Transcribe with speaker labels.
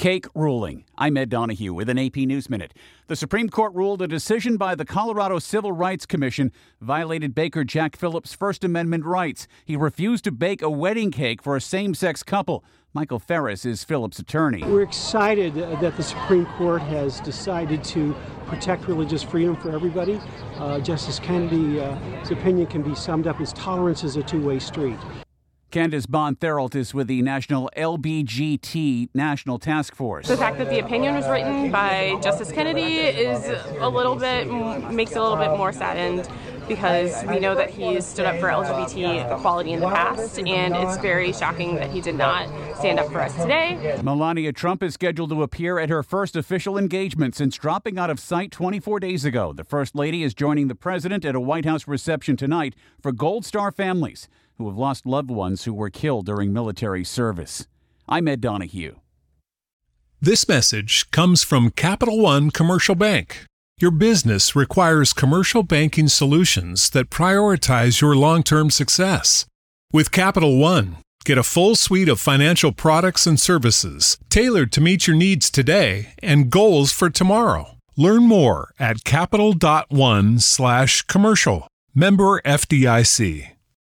Speaker 1: Cake ruling. I'm Ed Donahue with an AP News Minute. The Supreme Court ruled a decision by the Colorado Civil Rights Commission violated baker Jack Phillips' First Amendment rights. He refused to bake a wedding cake for a same-sex couple. Michael Ferris is Phillips' attorney.
Speaker 2: We're excited that the Supreme Court has decided to protect religious freedom for everybody. Justice Kennedy's opinion can be summed up as tolerance is a two-way street.
Speaker 1: Candace Bond-Theriault is with the National LBGT National Task Force.
Speaker 3: The fact that the opinion was written by Justice Kennedy makes it a little bit more saddened, because we know that he's stood up for LGBT equality in the past, and it's very shocking that he did not stand up for us today.
Speaker 1: Melania Trump is scheduled to appear at her first official engagement since dropping out of sight 24 days ago. The First Lady is joining the president at a White House reception tonight for Gold Star families who have lost loved ones who were killed during military service. I'm Ed Donahue.
Speaker 4: This message comes from Capital One Commercial Bank. Your business requires commercial banking solutions that prioritize your long-term success. With Capital One, get a full suite of financial products and services tailored to meet your needs today and goals for tomorrow. Learn more at capital.one/commercial. Member FDIC.